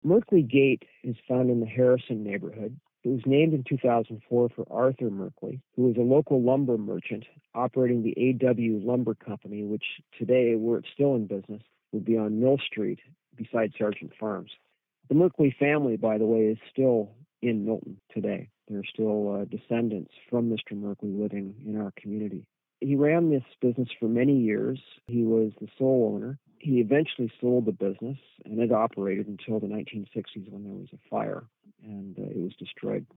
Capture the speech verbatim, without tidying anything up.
Merkley Gate is found in the Harrison neighborhood. It was named in two thousand four for Arthur Merkley, who was a local lumber merchant operating the A W Lumber Company, which today, were it still in business, would be on Mill Street beside Sargent Farms. The Merkley family, by the way, is still in Milton today. There are still uh, descendants from Mister Merkley living in our community. He ran this business for many years. He was the sole owner. He eventually sold the business, and it operated until the nineteen sixties when there was a fire, and uh, it was destroyed.